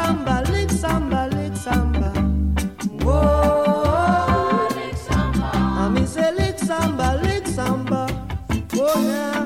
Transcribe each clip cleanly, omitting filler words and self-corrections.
samba, lick samba, lick samba. Whoa, lick samba. I mean say lick samba, lick samba. Oh yeah.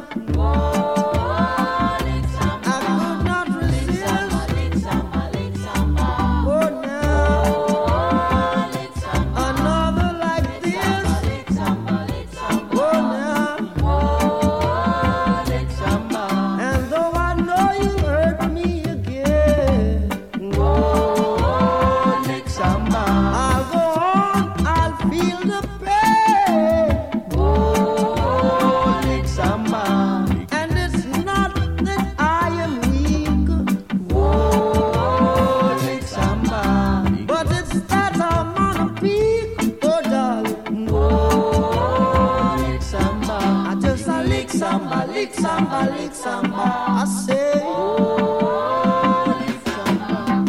Lick samba, lick samba, I say. Oh, lick samba.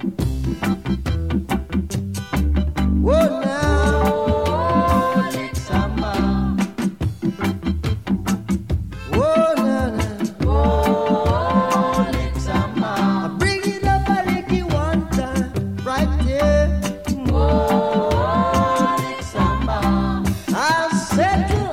Oh, now. Oh, lick samba. Oh, now, now. Oh, lick samba. I bring it up, I lick it one time, right there. Oh, lick samba. I said to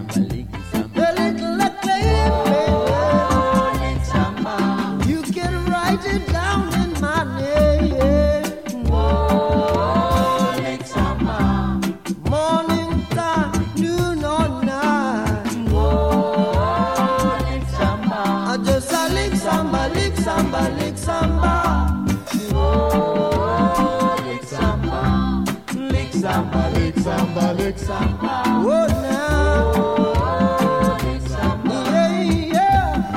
it down in my name. Whoa, lick samba. Morning time, noon or night. Whoa, lick samba. I just lick samba, lick samba, lick samba. Whoa, lick samba. Lick samba, lick samba, lick samba. Whoa, now. Whoa, lick samba. Yeah, yeah.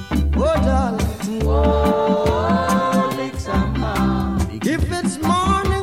Oh, darling. Oh, lick samba. If it's morning